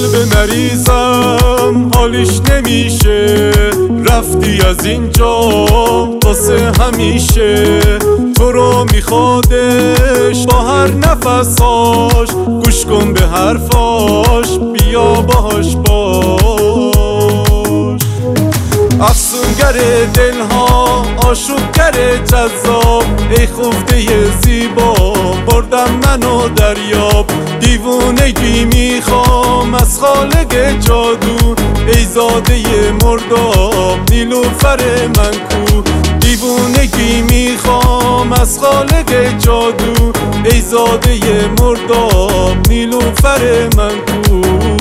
قلب مریضم حالیش نمیشه، رفتی از اینجا واسه همیشه. تو رو میخوادش با هر نفساش، گوش کن به حرفاش، بیا باهاش باش. افسونگر دلها، آشوبگر جذاب، ای خفته زیبا بردم منو دریاب. دیوونگی میخوام از خالق جادو، ای زاده مرداب نیلوفر من کو. دیوونگی میخوام از خالق جادو، ای زاده مرداب نیلوفر من کو.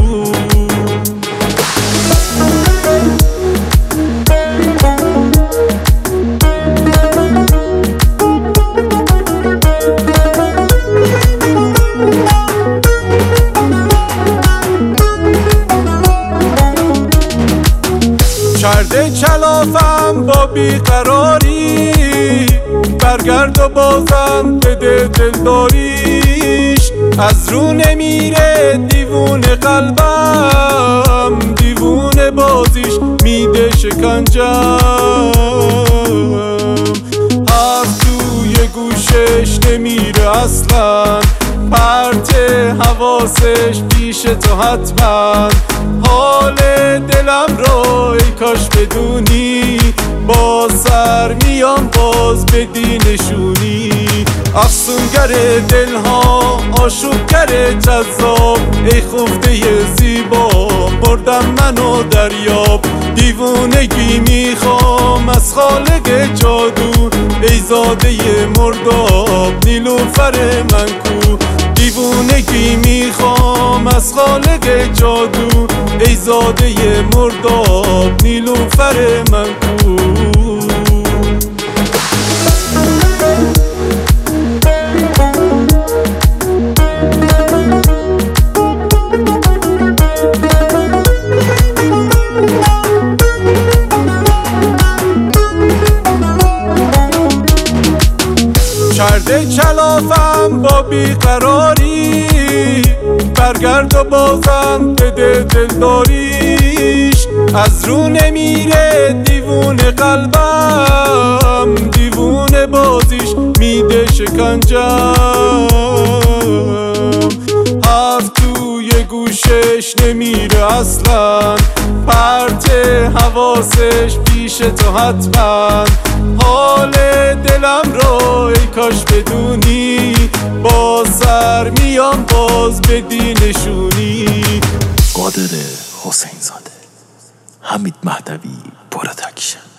کرده کلافم با بیقراری، برگرد و بازم بده دلداریش. از رو نمیره دیوونه قلبم، دیوونه بازیش میده شکنجم. حرف توی گوشش نمیره اصلا، پرت حواسش پیش تو حتما. حال دلم رو ای کاش بدونی، با سر میام باز بدی نشونی. افسونگر دلها، آشوبگر جذاب، ای خفته زیبا بردم منو دریاب. دیوونگی میخوام از خالق جادو، ای زاده مرداب نیلوفر من کو. دیوونگی میخوام از خالق جادو، ای زاده مرداب نیلوفر من کو. کرده کلافم با بیقراری، برگرد و بازم بده دلداریش. از رو نمیره دیوونه قلبم، دیوونه بازیش میده شکنجم. حرف توی گوشش نمیره اصلا، پرت حواسش پیش تو حتما. حال دلم رو ای کاش بدونی، با سر میام باز بدی نشونی. قادر حسین زاده، حمید مهدوی، پروداکشن.